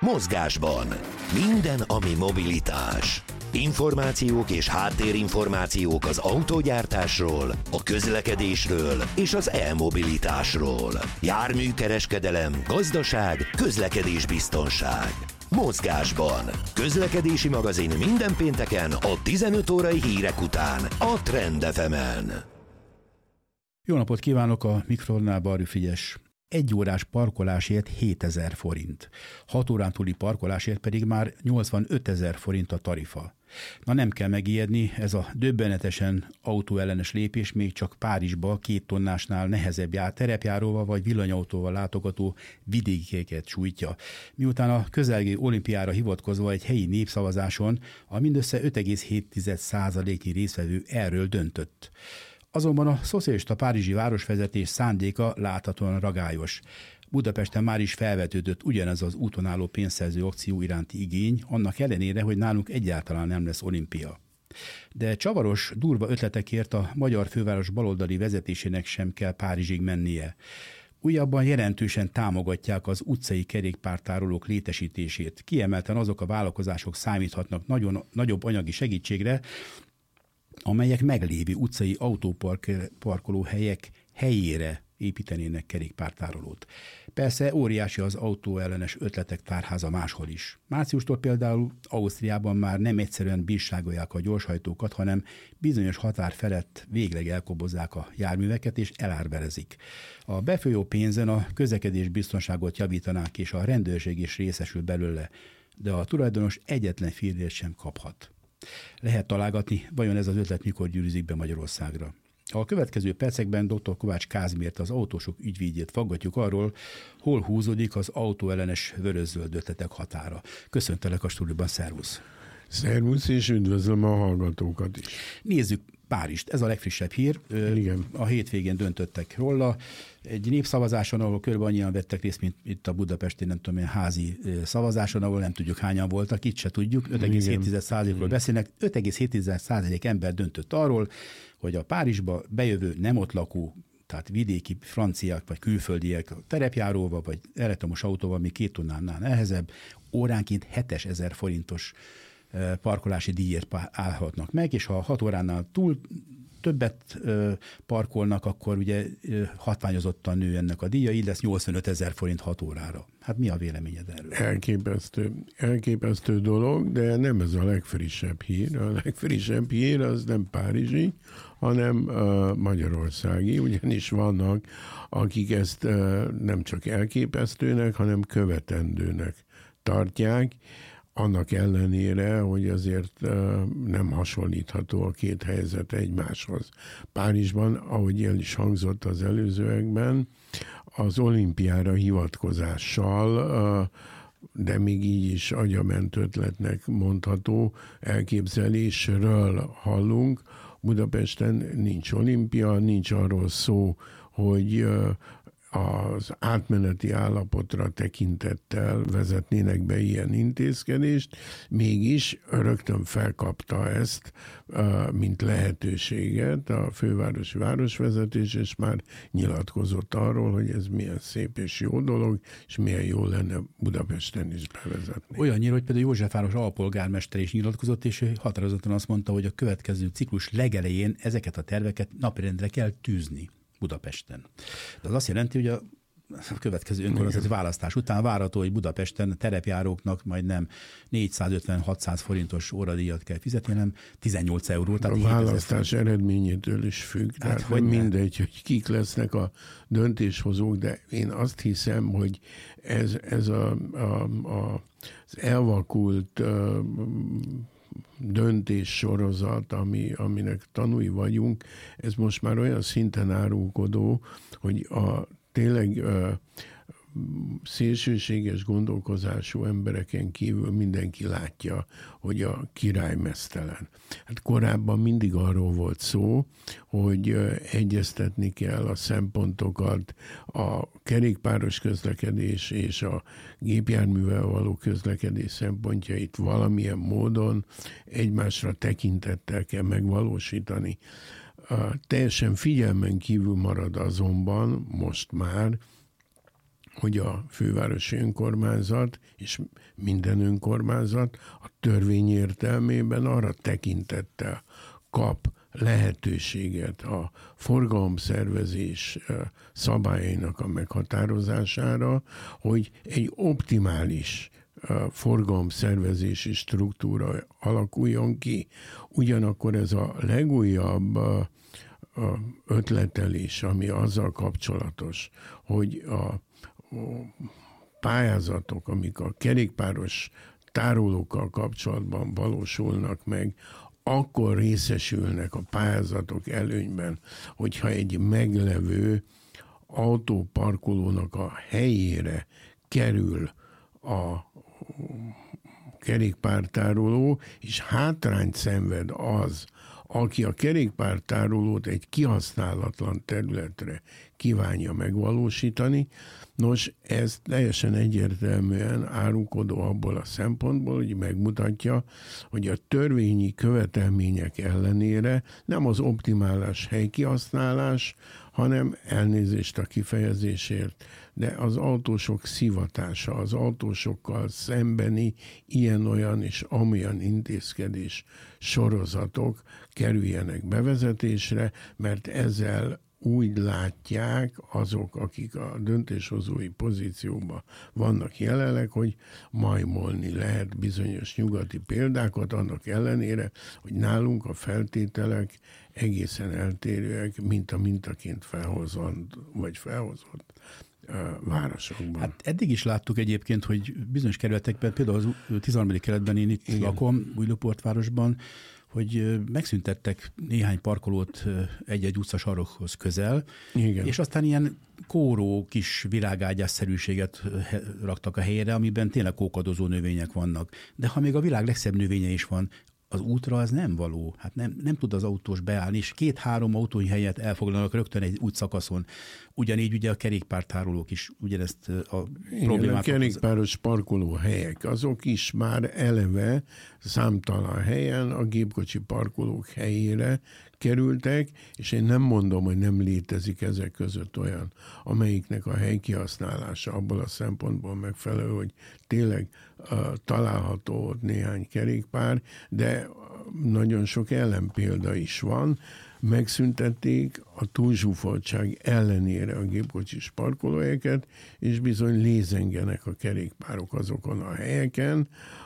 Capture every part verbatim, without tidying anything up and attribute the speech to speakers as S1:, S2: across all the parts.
S1: Mozgásban. Minden, ami mobilitás. Információk és háttérinformációk az autógyártásról, a közlekedésről és az e-mobilitásról. Járműkereskedelem, gazdaság, közlekedésbiztonság. Mozgásban. Közlekedési magazin minden pénteken a tizenöt órai hírek után a Trend ef emen.
S2: Jó napot kívánok, a mikrofonnál Barű Frigyes. Egy órás parkolásért hétezer forint. Hat órán túli parkolásért pedig már nyolcvanötezer forint a tarifa. Na nem kell megijedni, ez a döbbenetesen autóellenes lépés még csak Párizsba két tonnásnál nehezebb jár terepjáróval vagy villanyautóval látogató vidékieket sújtja. Miután a közelgő olimpiára hivatkozva egy helyi népszavazáson a mindössze öt egész hét százaléknyi résztvevő erről döntött. Azonban a szocialista párizsi városvezetés szándéka láthatóan ragályos. Budapesten már is felvetődött ugyanez az úton álló pénzszerző akció iránti igény, annak ellenére, hogy nálunk egyáltalán nem lesz olimpia. De csavaros, durva ötletekért a magyar főváros baloldali vezetésének sem kell Párizsig mennie. Újabban jelentősen támogatják az utcai kerékpártárolók létesítését. Kiemelten azok a vállalkozások számíthatnak nagyon, nagyobb anyagi segítségre, amelyek meglévő utcai autóparkoló helyek helyére építenének kerékpártárolót. Persze óriási az autóellenes ötletek tárháza máshol is. Márciustól például Ausztriában már nem egyszerűen bírságolják a gyorshajtókat, hanem bizonyos határ felett végleg elkobozzák a járműveket és elárverezik. A befolyó pénzen a közlekedés biztonságot javítanák, és a rendőrség is részesül belőle, de a tulajdonos egyetlen fillért sem kaphat. Lehet találgatni, vajon ez az ötlet mikor gyűrűzik be Magyarországra. A következő percekben dr. Kovács Kázmért, az autósok ügyvédjét faggatjuk arról, hol húzódik az autóellenes vörös-zöld ötletek határa. Köszöntelek a stúdióban, szervusz!
S3: Szervusz, és üdvözlöm a hallgatókat is.
S2: Nézzük Párizst, ez a legfrissebb hír.
S3: Igen.
S2: A hétvégén döntöttek róla. Egy népszavazáson, ahol körülbelül annyian vettek részt, mint itt a budapesti, nem tudom, házi szavazáson, ahol nem tudjuk hányan voltak, itt se tudjuk, öt egész hét százalékról beszélnek. öt egész hét százalék ember döntött arról, hogy a Párizsba bejövő nem ott lakó, tehát vidéki franciák vagy külföldiek terepjáróval vagy elektromos autóval, még két tonnánál nehezebb, óránként hétezer forintos parkolási díjért állhatnak meg, és ha hat óránál túl többet parkolnak, akkor ugye hatványozottan nő ennek a díja, így lesz nyolcvanötezer forint hat órára. Hát mi a véleményed erről?
S3: Elképesztő, elképesztő dolog, de nem ez a legfrissebb hír. A legfrissebb hír az nem párizsi, hanem uh, magyarországi, ugyanis vannak, akik ezt uh, nem csak elképesztőnek, hanem követendőnek tartják, annak ellenére, hogy azért nem hasonlítható a két helyzet egymáshoz. Párizsban, ahogy el is hangzott az előzőekben, az olimpiára hivatkozással, de még így is agyament ötletnek mondható elképzelésről hallunk. Budapesten nincs olimpia, nincs arról szó, hogy az átmeneti állapotra tekintettel vezetnének be ilyen intézkedést, mégis rögtön felkapta ezt, mint lehetőséget a fővárosi városvezetés, és már nyilatkozott arról, hogy ez milyen szép és jó dolog, és milyen jó lenne Budapesten is bevezetni.
S2: Olyannyira, hogy például Józsefváros alpolgármester is nyilatkozott, és határozottan azt mondta, hogy a következő ciklus legelején ezeket a terveket napirendre kell tűzni Budapesten. De az azt jelenti, hogy a következő önkormányzati választás után várható, hogy Budapesten terepjáróknak majdnem négyszázötven-hatszáz forintos óradíjat kell fizetni, hanem tizennyolc euró.
S3: A választás eredményétől is függ. Hát, tehát hogy mindegy, hogy kik lesznek a döntéshozók, de én azt hiszem, hogy ez, ez a, a, a, az elvakult uh, döntéssorozat, ami, aminek tanúi vagyunk, ez most már olyan szinten árulkodó, hogy a tényleg uh, szélsőséges gondolkozású embereken kívül mindenki látja, hogy a király meztelen. Hát korábban mindig arról volt szó, hogy uh, egyeztetni kell a szempontokat, a kerékpáros közlekedés és a gépjárművel való közlekedés szempontjait valamilyen módon egymásra tekintettel kell megvalósítani. Uh, teljesen figyelmen kívül marad azonban most már hogy a fővárosi önkormányzat és minden önkormányzat a törvény értelmében arra tekintettel kap lehetőséget a forgalomszervezés szabályainak a meghatározására, hogy egy optimális forgalomszervezési struktúra alakuljon ki. Ugyanakkor ez a legújabb ötletelés, ami azzal kapcsolatos, hogy a pályázatok, amik a kerékpáros tárolókkal kapcsolatban valósulnak meg, akkor részesülnek a pályázatok előnyben, hogyha egy meglevő autóparkolónak a helyére kerül a kerékpártároló, és hátrányt szenved az, aki a kerékpártárolót egy kihasználatlan területre kívánja megvalósítani. Nos, ez teljesen egyértelműen árulkodó abból a szempontból, hogy megmutatja, hogy a törvényi követelmények ellenére nem az optimális helykihasználás, hanem elnézést a kifejezésért, de az autósok szivatása, az autósokkal szembeni ilyen-olyan és amolyan intézkedés sorozatok kerüljenek bevezetésre, mert ezzel úgy látják azok, akik a döntéshozói pozícióban vannak jelenleg, hogy majmolni lehet bizonyos nyugati példákat, annak ellenére, hogy nálunk a feltételek egészen eltérőek, mint a mintaként felhozott, vagy felhozott uh, városokban.
S2: Hát eddig is láttuk egyébként, hogy bizonyos kerületekben, például az tizenharmadik kerületben én itt Igen. lakom, Újlóportvárosban, hogy megszüntettek néhány parkolót egy-egy utcasarokhoz közel, Igen. és aztán ilyen kóró kis virágágyásszerűséget raktak a helyére, amiben tényleg kókadozó növények vannak. De ha még a világ legszebb növénye is van, az útra az nem való. Hát nem, nem tud az autós beállni, és két-három autói helyet elfoglalnak rögtön egy útszakaszon. Ugyanígy ugye a kerékpártárolók is ugyanezt a
S3: Igen,
S2: problémát.
S3: A kerékpáros parkolóhelyek, azok is már eleve számtalan helyen a gépkocsi parkolók helyére kerültek, és én nem mondom, hogy nem létezik ezek között olyan, amelyiknek a helykihasználása abból a szempontból megfelelő, hogy tényleg uh, található ott néhány kerékpár, de nagyon sok ellenpélda is van. Megszüntették a túlzsúfoltság ellenére a gépkocsis parkolóhelyeket, és bizony lézengenek a kerékpárok azokon a helyeken,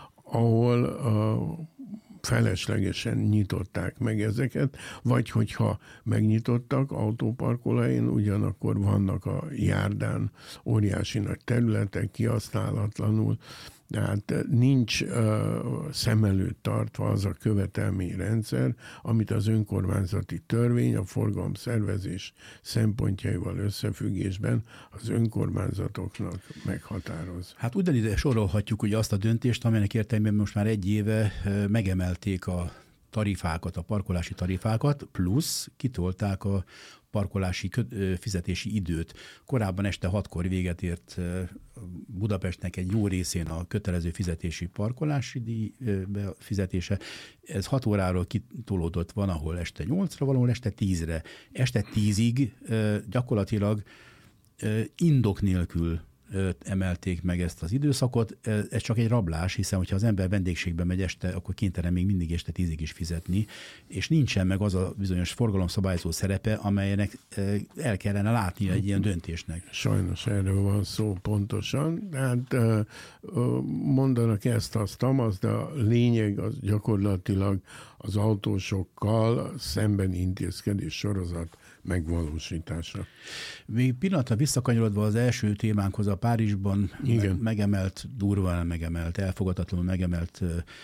S3: ahol a feleslegesen nyitották meg ezeket, vagy hogyha megnyitottak autóparkolóhelyen, ugyanakkor vannak a járdán óriási nagy területek kihasználatlanul, tehát nincs uh, szem előtt tartva az a követelményrendszer, amit az önkormányzati törvény a forgalomszervezés szempontjaival összefüggésben az önkormányzatoknak meghatároz.
S2: Hát ugyanígy sorolhatjuk ugye azt a döntést, amelynek értelemben most már egy éve megemelték a tarifákat, a parkolási tarifákat, plusz kitolták a parkolási fizetési időt. Korábban este hatkor véget ért Budapestnek egy jó részén a kötelező fizetési parkolási díj fizetése. Ez hat óráról kitolódott, van, ahol este nyolcra, valahol este tízre. Este tízig gyakorlatilag indok nélkül emelték meg ezt az időszakot. Ez csak egy rablás, hiszen hogyha az ember vendégségbe megy este, akkor kénytelen még mindig este tízig is fizetni, és nincsen meg az a bizonyos forgalomszabályozó szerepe, amelynek el kellene látnia egy ilyen döntésnek.
S3: Sajnos erről van szó pontosan. Hát mondanak ezt, azt, az, de a lényeg az gyakorlatilag az autósokkal szemben intézkedés sorozat megvalósítása.
S2: Még pillanatra visszakanyarodva az első témánkhoz, a Párizsban Igen. megemelt, durván megemelt, elfogadhatatlanul megemelt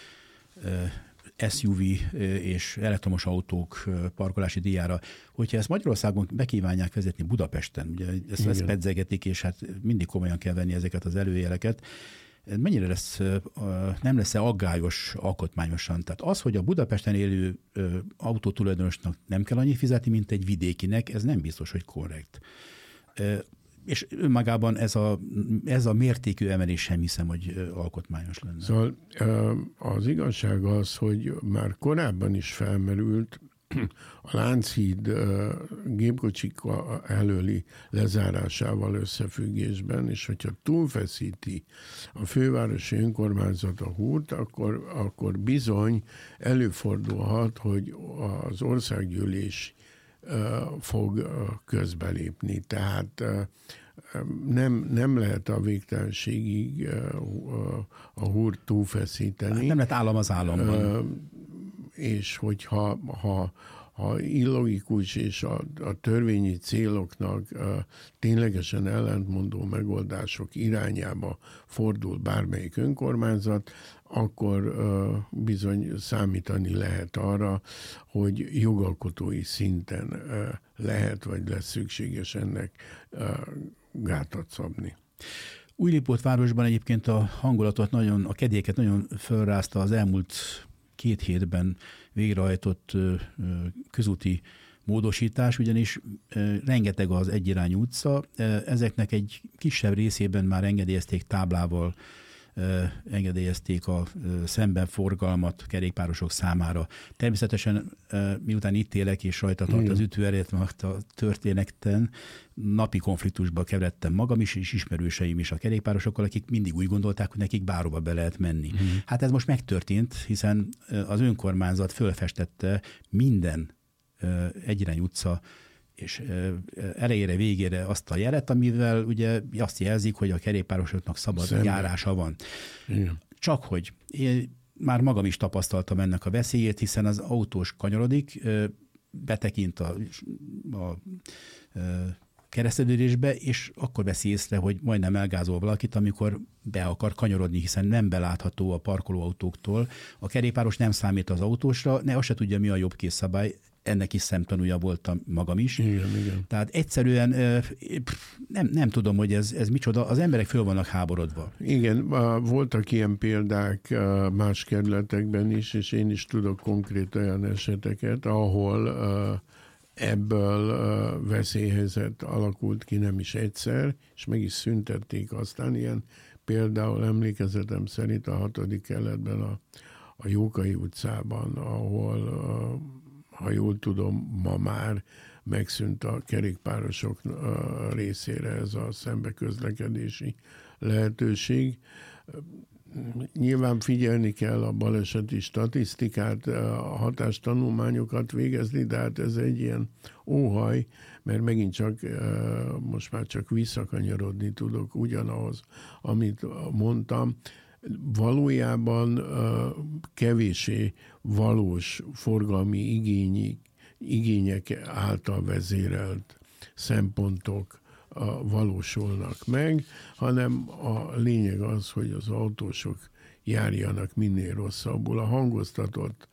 S2: es u vé és elektromos autók parkolási díjára. Hogyha ezt Magyarországon bekívánják vezetni Budapesten, ugye ezt, ezt pedzegetik, és hát mindig komolyan kell venni ezeket az előjeleket, mennyire lesz, nem lesz-e aggályos alkotmányosan? Tehát az, hogy a Budapesten élő autótulajdonosnak nem kell annyi fizetni, mint egy vidékinek, ez nem biztos, hogy korrekt. És önmagában ez a, ez a mértékű emelés sem hiszem, hogy alkotmányos lenne.
S3: Szóval az igazság az, hogy már korábban is felmerült a Lánchíd gépkocsik előli lezárásával összefüggésben, és hogyha túlfeszíti a fővárosi önkormányzat a húrt, akkor, akkor bizony előfordulhat, hogy az országgyűlés fog közbelépni. Tehát nem, nem lehet a végtelenségig a húrt túlfeszíteni.
S2: Nem lehet állam az államban.
S3: És hogyha ha, ha illogikus és a, a törvényi céloknak a ténylegesen ellentmondó megoldások irányába fordul bármelyik önkormányzat, akkor uh, bizony számítani lehet arra, hogy jogalkotói szinten uh, lehet, vagy lesz szükséges ennek uh, gátat szabni.
S2: Újlipótvárosban egyébként a hangulatot nagyon, a kedélyeket nagyon fölrázta az elmúlt két hétben végrehajtott közúti módosítás, ugyanis rengeteg az egyirányú utca, ezeknek egy kisebb részében már engedélyezték táblával, engedélyezték a szemben forgalmat kerékpárosok számára. Természetesen miután itt élek és rajta tart az ütőerét, mert a történeten napi konfliktusba keveredtem magam is, és ismerőseim is a kerékpárosokkal, akik mindig úgy gondolták, hogy nekik bárhova be lehet menni. Hmm. Hát ez most megtörtént, hiszen az önkormányzat fölfestette minden egyirányú utca és elejére, végére azt a jelet, amivel ugye azt jelzik, hogy a kerékpárosoknak szabad Szemben. járása van. Igen. Csak hogy én már magam is tapasztaltam ennek a veszélyét, hiszen az autós kanyarodik, betekint a, a, a kereszteződésbe, és akkor veszi észre, hogy majdnem elgázol valakit, amikor be akar kanyarodni, hiszen nem belátható a parkolóautóktól. A kerékpáros nem számít az autósra, ne azt se tudja, mi a jobb készszabály, ennek is szemtanúja voltam magam is.
S3: Igen, igen.
S2: Tehát egyszerűen nem, nem tudom, hogy ez, ez micsoda, az emberek föl vannak háborodva.
S3: Igen, voltak ilyen példák más kerületekben is, és én is tudok konkrét olyan eseteket, ahol ebből veszélyhelyzet alakult ki nem is egyszer, és meg is szüntették aztán ilyen. Például emlékezetem szerint a hatodik kerületben a, a Jókai utcában, ahol ha jól tudom, ma már megszűnt a kerékpárosok részére ez a szembeközlekedési lehetőség. Nyilván figyelni kell a baleseti statisztikát, a hatástanulmányokat végezni, de hát ez egy ilyen óhaj, mert megint csak most már csak visszakanyarodni tudok ugyanahoz, amit mondtam. Valójában kevésé valós forgalmi igényi, igények által vezérelt szempontok valósulnak meg, hanem a lényeg az, hogy az autósok járjanak minél rosszabbul. A hangoztatott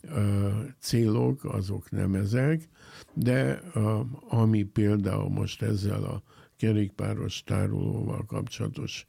S3: célok azok nem ezek, de ami például most ezzel a kerékpáros tárolóval kapcsolatos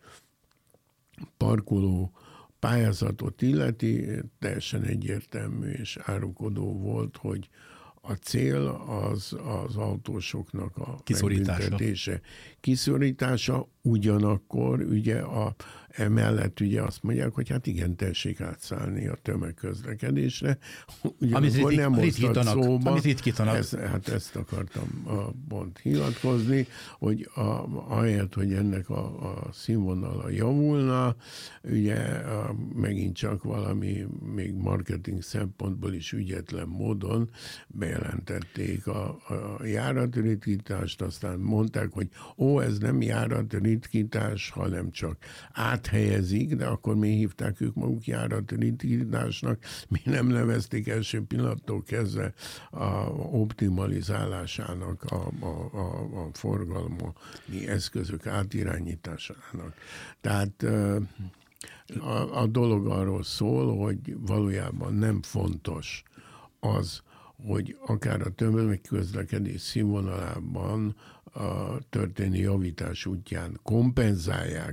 S3: parkoló pályázatot illeti, teljesen egyértelmű és árulkodó volt, hogy a cél az az autósoknak a
S2: kiszorítása.
S3: Kiszorítása, ugyanakkor ugye a, emellett ugye azt mondják, hogy hát igen, tessék átszállni a tömegközlekedésre. Ugyanakkor nem hoztat szóba.
S2: Amit ritkítanak.
S3: Ez, hát ezt akartam pont hivatkozni, hogy a, ahelyett, hogy ennek a, a színvonala javulna, ugye a, megint csak valami még marketing szempontból is ügyetlen módon bejelentették a, a járatritkítást, aztán mondták, hogy ó, ez nem járatritkítás, hanem csak áthelyezik, de akkor mi hívták ők maguk járatritkításnak, mi nem nevezték első pillanattól kezdve a optimalizálásának, a, a, a, a forgalmi eszközök átirányításának. Tehát a, a dolog arról szól, hogy valójában nem fontos az, hogy akár a tömegközlekedés színvonalában a történő javítás útján kompenzálják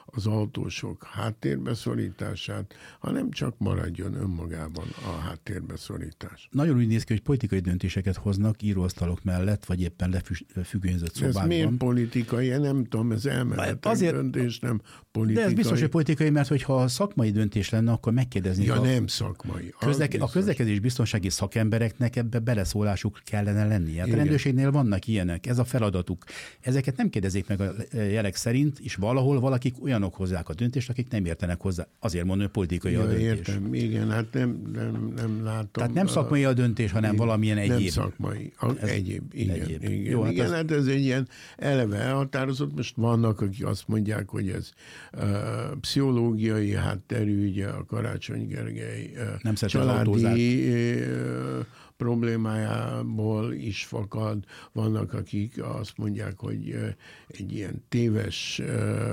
S3: az autósok háttérbeszorítását, hanem csak maradjon önmagában a háttérbeszorítás.
S2: Nagyon úgy néz ki, hogy politikai döntéseket hoznak íróasztalok mellett, vagy éppen lefüggönyzött szobákban.
S3: Ez miért politikai? Én nem tudom, ez elméletek azért, döntés, nem politikai.
S2: De ez biztos, hogy politikai, mert hogyha szakmai döntés lenne, akkor megkérdezni.
S3: Ja,
S2: a,
S3: nem szakmai.
S2: Közlek, a közlekedés biztonsági szakembereknek ebbe beleszólásuk kellene lennie. Hát a rendőrségnél vannak ilyenek, ez a feladatuk. Ezeket nem kérdezik meg a jelek szerint, és valahol valakik olyanok hozzák a döntést, akik nem értenek hozzá. Azért mondom, hogy politikai ja, a döntés.
S3: Értem, igen, hát nem, nem, nem látom.
S2: Tehát nem szakmai a döntés, hanem igen, valamilyen egyéb.
S3: Nem szakmai, a, ez egyéb, igen.
S2: Egyéb.
S3: igen,
S2: Jó, hát,
S3: igen
S2: az...
S3: hát ez egy ilyen eleve elhatározott. Most vannak, akik azt mondják, hogy ez uh, pszichológiai hátterű, ugye a Karácsony Gergely uh, családi uh, problémájából is fakad. Vannak, akik azt mondják, hogy egy ilyen téves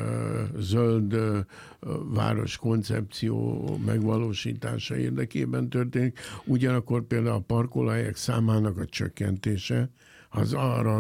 S3: zöld város koncepció megvalósítása érdekében történik. Ugyanakkor például a parkolóhelyek számának a csökkentése az arra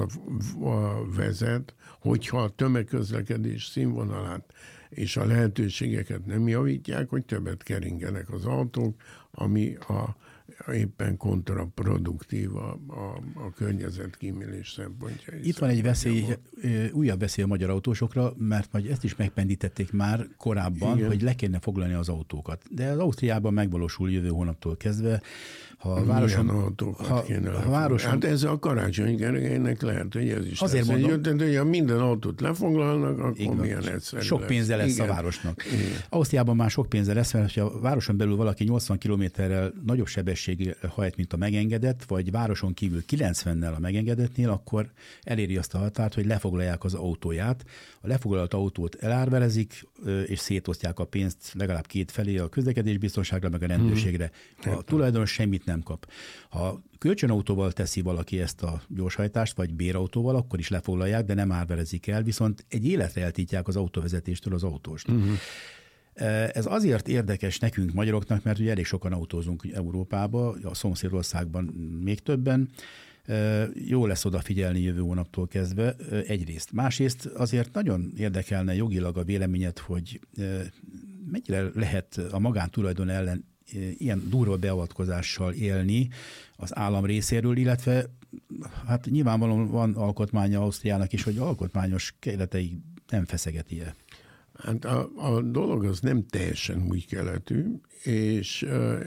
S3: vezet, hogyha a tömegközlekedés színvonalát és a lehetőségeket nem javítják, hogy többet keringenek az autók, ami a éppen kontraproduktív a, a, a környezetkímélés szempontjából.
S2: Itt van egy veszély, újabb veszély a magyar autósokra, mert majd ezt is megpendítették már korábban, igen, hogy le kéne foglalni az autókat. De az Ausztriában megvalósul jövő hónaptól kezdve. Ha a városon,
S3: autókat
S2: ha,
S3: kéne
S2: ha városon,
S3: hát ez a Karácsony Gergelynek lehet, hogy ez is
S2: azért
S3: lesz.
S2: mondom,
S3: Tehát, hogyha minden autót lefoglalnak, akkor igen, milyen egyszerű
S2: sok
S3: lesz.
S2: pénze lesz igen, a városnak. Igen. Ausztriában már sok pénze lesz, mert ha a városon belül valaki nyolcvan kilométerrel nagyobb sebesség hajt, mint a megengedett, vagy városon kívül kilencvennel a megengedettnél, akkor eléri azt a határt, hogy lefoglalják az autóját. A lefoglalt autót elárverezik, és szétosztják a pénzt legalább két felé, a közlekedésbiztonságra, meg a rendőrségre. Hmm. A tulajdonos semmit nem kap. Ha kölcsönautóval teszi valaki ezt a gyorshajtást, vagy bérautóval, akkor is lefoglalják, de nem árverezik el, viszont egy életre eltiltják az autóvezetéstől az autóst. Hmm. Ez azért érdekes nekünk magyaroknak, mert ugye elég sokan autózunk Európába, a szomszédországban még többen. Jó lesz odafigyelni jövő hónaptól kezdve egyrészt. Másrészt azért nagyon érdekelne jogilag a véleményed, hogy mennyire lehet a magántulajdon ellen ilyen durva beavatkozással élni az állam részéről, illetve hát nyilvánvalóan van alkotmánya Ausztriának is, hogy alkotmányos keretei nem feszegeti-e.
S3: Hát a, a dolog az nem teljesen új keletű, és ö,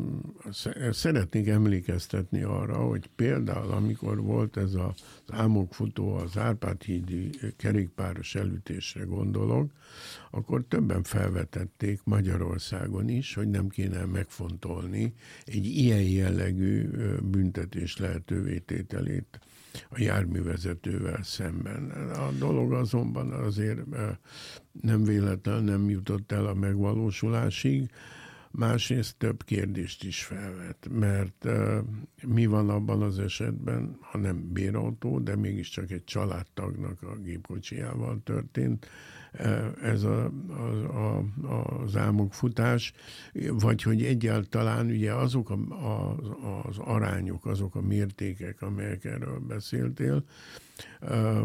S3: ö, szeretnék emlékeztetni arra, hogy például amikor volt ez az álmokfutó, az Árpád-hídi kerékpáros elütésre gondolok, akkor többen felvetették Magyarországon is, hogy nem kéne megfontolni egy ilyen jellegű büntetés lehetővé tételét a járművezetővel szemben. A dolog azonban azért nem véletlen nem jutott el a megvalósulásig, másrészt több kérdést is felvet, mert uh, mi van abban az esetben, ha nem bérautó, de mégiscsak egy családtagnak a gépkocsijával történt uh, ez a, a, a, az álmokfutás, vagy hogy egyáltalán ugye azok a, a, az arányok, azok a mértékek, amelyek erről beszéltél, uh,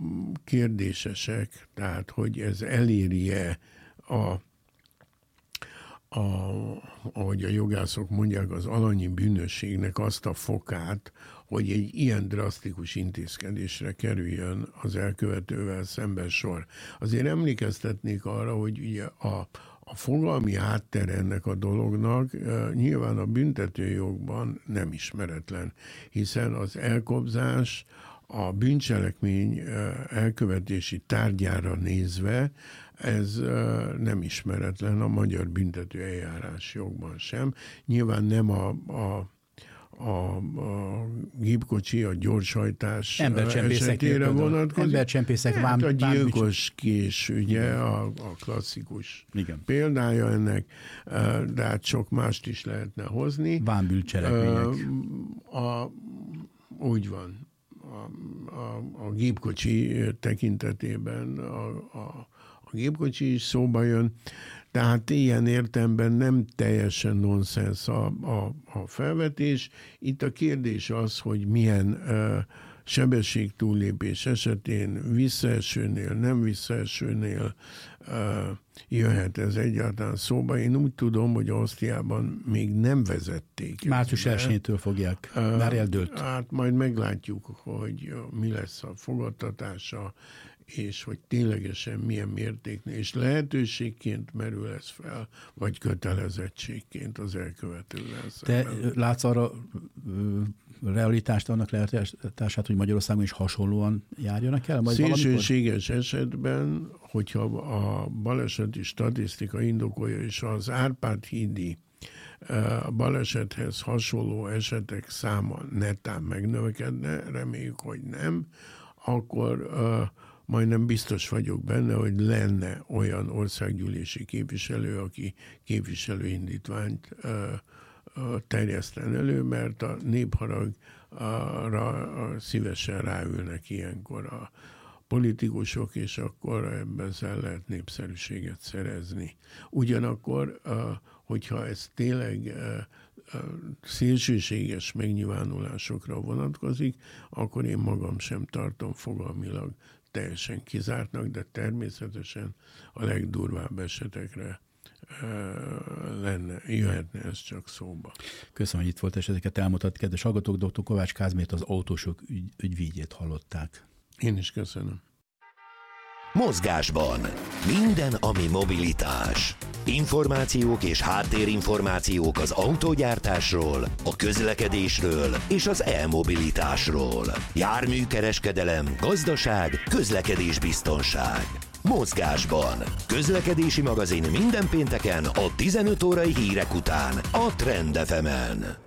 S3: kérdésesek, tehát hogy ez eléri-e a A, ahogy a jogászok mondják, az alanyi bűnösségnek azt a fokát, hogy egy ilyen drasztikus intézkedésre kerüljön az elkövetővel szemben sor. Azért emlékeztetnék arra, hogy ugye a, a fogalmi háttere ennek a dolognak e, nyilván a büntetőjogban nem ismeretlen, hiszen az elkobzás a bűncselekmény elkövetési tárgyára nézve ez nem ismeretlen a magyar büntető eljárás jogban sem. Nyilván nem a, a, a, a gépkocsi, a gyorshajtás esetére vonatkozik.
S2: Embercsempészek,
S3: hát vám, a gyilkos kés, ugye, a, a klasszikus igen. példája ennek, de hát sok mást is lehetne hozni.
S2: Vámbűncselekmények.
S3: A, úgy van. A, a, a gépkocsi tekintetében a, a, a gépkocsi is szóba jön, tehát ilyen értelemben nem teljesen nonsens a, a, a felvetés. Itt a kérdés az, hogy milyen uh, sebességtúllépés esetén visszaesőnél, nem visszaesőnél jöhet ez egyáltalán szóba. Én úgy tudom, hogy Ausztriában még nem vezették.
S2: március elsejétől fogják, már eldőlt.
S3: Hát majd meglátjuk, hogy mi lesz a fogadtatása, és hogy ténylegesen milyen mértéknél, és lehetőségként merül ez fel, vagy kötelezettségként az elkövetővel szemben.
S2: Te látsz arra realitást, annak lehetőségét, hogy Magyarországon is hasonlóan járjanak el? Majd
S3: szélsőséges esetben, hogyha a baleseti statisztika indokolja, és az Árpád-hídi a balesethez hasonló esetek száma netán megnövekedne, reméljük, hogy nem, akkor uh, majdnem biztos vagyok benne, hogy lenne olyan országgyűlési képviselő, aki képviselőindítványt uh, uh, terjeszten elő, mert a népharagra szívesen ráülnek ilyenkor a politikusok, és akkor ebben lehet népszerűséget szerezni. Ugyanakkor, uh, hogyha ez tényleg uh, szélsőséges megnyilvánulásokra vonatkozik, akkor én magam sem tartom fogalmilag teljesen kizártnak, de természetesen a legdurvább esetekre lenne, jöhetne ez csak szóba.
S2: Köszönöm, hogy itt volt, és ezeket elmutat. Kedves hallgatók, dr. Kovács Kázmért, az autósok ügy, ügyvédjét hallották.
S3: Én is köszönöm.
S1: Mozgásban. Minden, ami mobilitás. Információk és háttérinformációk az autógyártásról, a közlekedésről és az e-mobilitásról. Járműkereskedelem, gazdaság, közlekedésbiztonság. Mozgásban. Közlekedési magazin minden pénteken a tizenöt órai hírek után a Trend ef emen.